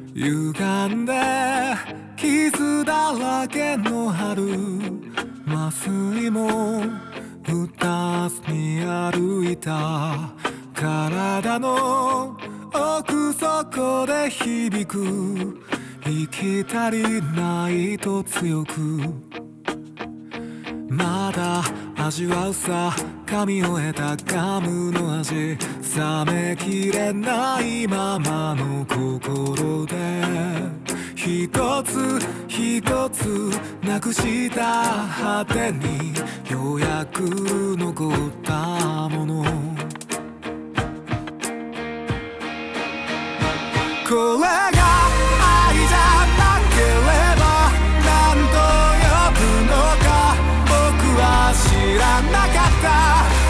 歪んで傷だらけの春、麻酔も打たずに歩いた。体の奥底で響く、生き足りないと強く。まだ味わうさ、噛み終えたガムの味。冷めきれないままの心で、一つ一つなくした果てに、ようやく残ったもの。これが愛じゃなければ何と呼ぶのか、僕は知らなかった。